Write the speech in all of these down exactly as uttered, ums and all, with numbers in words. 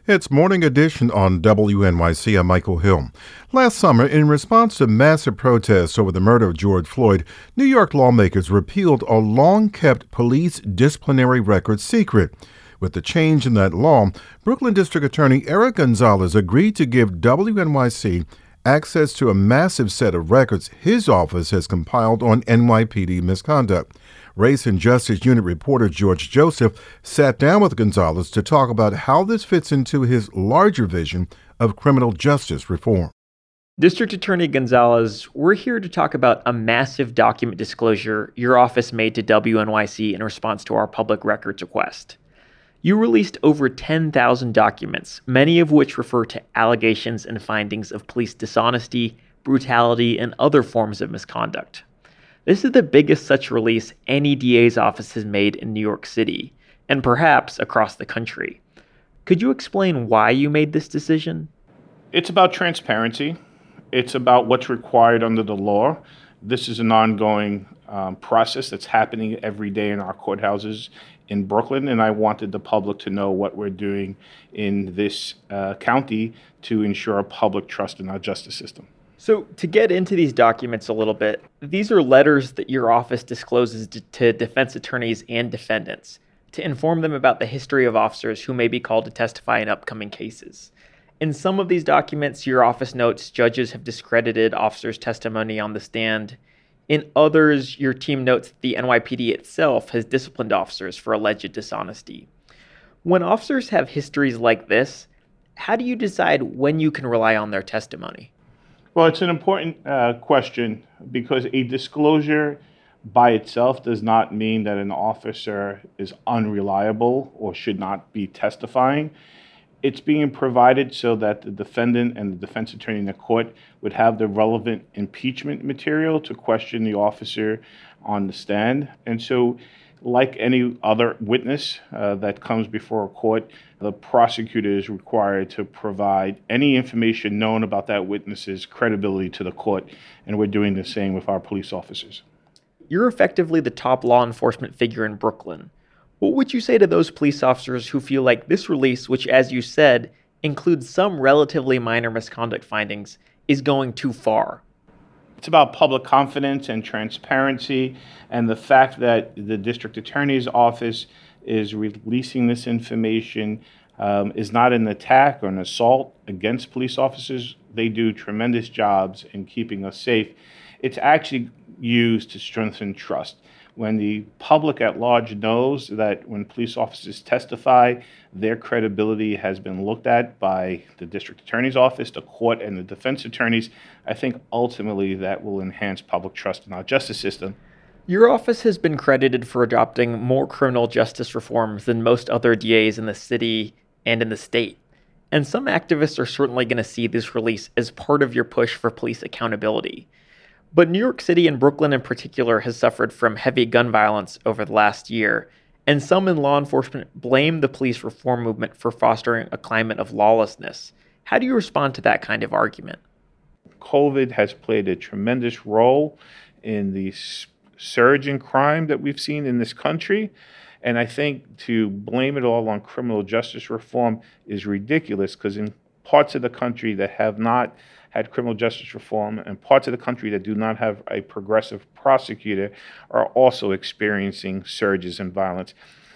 It's Morning Edition on W N Y C. I'm Michael Hill. Last summer, in response to massive protests over the murder of George Floyd, New York lawmakers repealed a long-kept police disciplinary record secret. With the change in that law, Brooklyn District Attorney Eric Gonzalez agreed to give W N Y C access to a massive set of records his office has compiled on N Y P D misconduct. Race and Justice Unit reporter George Joseph sat down with Gonzalez to talk about how this fits into his larger vision of criminal justice reform. District Attorney Gonzalez, we're here to talk about a massive document disclosure your office made to W N Y C in response to our public records request. You released over ten thousand documents, many of which refer to allegations and findings of police dishonesty, brutality, and other forms of misconduct. This is the biggest such release any D A's office has made in New York City, and perhaps across the country. Could you explain why you made this decision? It's about transparency. It's about what's required under the law. This is an ongoing um, process that's happening every day in our courthouses in Brooklyn, and I wanted the public to know what we're doing in this uh, county to ensure public trust in our justice system. So to get into these documents a little bit, these are letters that your office discloses to, to defense attorneys and defendants to inform them about the history of officers who may be called to testify in upcoming cases. In some of these documents, your office notes judges have discredited officers' testimony on the stand. In others, your team notes that the N Y P D itself has disciplined officers for alleged dishonesty. When officers have histories like this, how do you decide when you can rely on their testimony? Well, it's an important uh, question because a disclosure by itself does not mean that an officer is unreliable or should not be testifying. It's being provided so that the defendant and the defense attorney in the court would have the relevant impeachment material to question the officer on the stand. And so, like any other witness uh, that comes before a court, the prosecutor is required to provide any information known about that witness's credibility to the court, and we're doing the same with our police officers. You're effectively the top law enforcement figure in Brooklyn. What would you say to those police officers who feel like this release, which, as you said, includes some relatively minor misconduct findings, is going too far? It's about public confidence and transparency, and the fact that the district attorney's office is releasing this information um, is not an attack or an assault against police officers. They do tremendous jobs in keeping us safe. It's actually used to strengthen trust. When the public at large knows that when police officers testify, their credibility has been looked at by the district attorney's office, the court, and the defense attorneys, I think ultimately that will enhance public trust in our justice system. Your office has been credited for adopting more criminal justice reforms than most other D As in the city and in the state. And some activists are certainly going to see this release as part of your push for police accountability. But New York City and Brooklyn in particular has suffered from heavy gun violence over the last year, and some in law enforcement blame the police reform movement for fostering a climate of lawlessness. How do you respond to that kind of argument? COVID has played a tremendous role in the surge in crime that we've seen in this country, and I think to blame it all on criminal justice reform is ridiculous because in parts of the country that have not had criminal justice reform and parts of the country that do not have a progressive prosecutor are also experiencing surges in violence.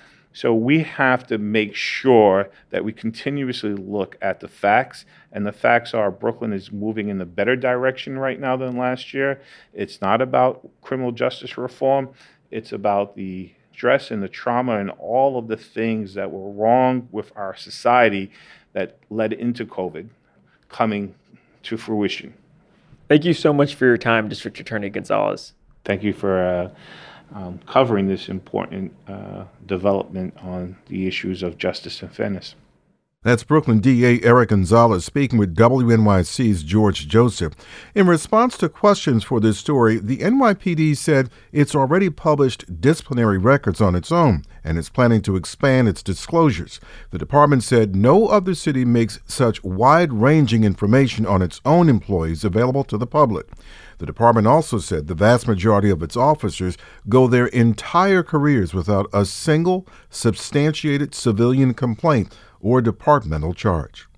So we have to make sure that we continuously look at the facts, and the facts are Brooklyn is moving in a better direction right now than last year. It's not about criminal justice reform. It's about the stress and the trauma and all of the things that were wrong with our society that led into COVID coming to fruition. Thank you so much for your time, District Attorney Gonzalez. Thank you for uh, um, covering this important uh, development on the issues of justice and fairness. That's Brooklyn D A Eric Gonzalez speaking with W N Y C's George Joseph. In response to questions for this story, the N Y P D said it's already published disciplinary records on its own and is planning to expand its disclosures. The department said no other city makes such wide-ranging information on its own employees available to the public. The department also said the vast majority of its officers go their entire careers without a single substantiated civilian complaint or departmental charge.